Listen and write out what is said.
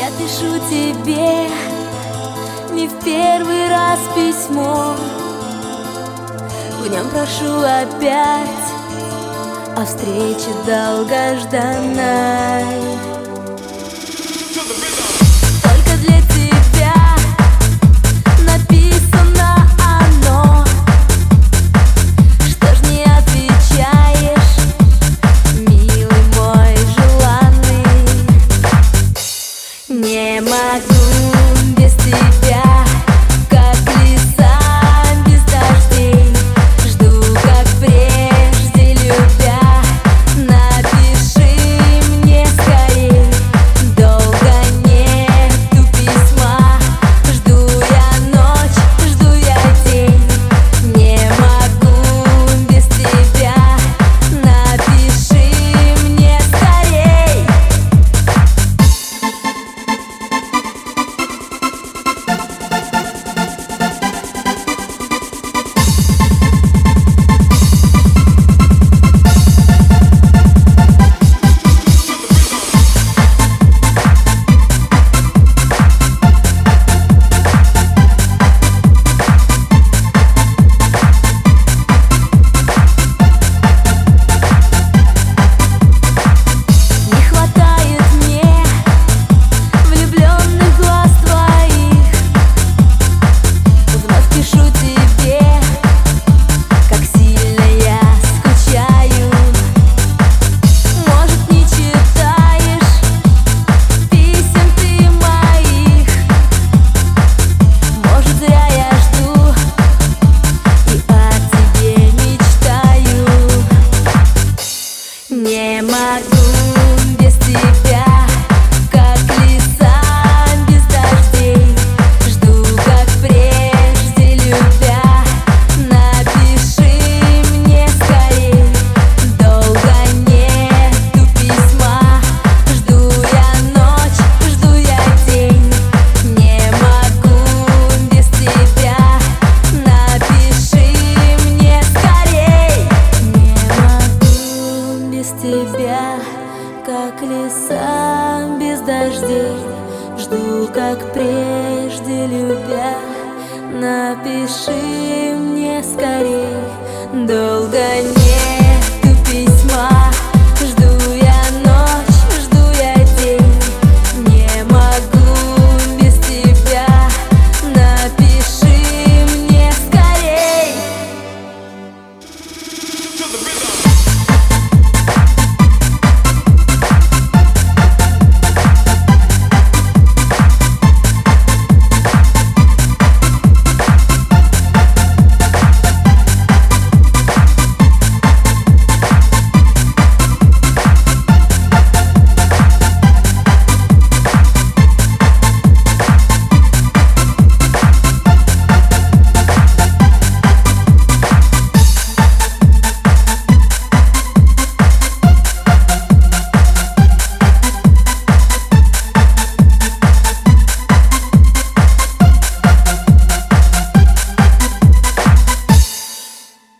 Я пишу тебе не в первый раз письмо. В нем прошу опять о встрече долгожданной. Только для тебя написано оно. Что ж не отвечаешь, милый мой желанный? Не могу без тебя, как лиса без дождей. Жду, как прежде, любя. Напиши мне скорей. Долго нету письма. Жду я ночь, жду я день. Не могу без тебя. Напиши мне скорей. Не могу без тебя, как лиса без дождей. Жду, как прежде, любя. Напиши мне скорей. Долго нету письма. Жду я ночь, жду я день. Не могу без тебя. Напиши мне скорей. Не могу без тебя, как лиса без дождей. Жду, как прежде, любя. Напиши мне скорей. Долго не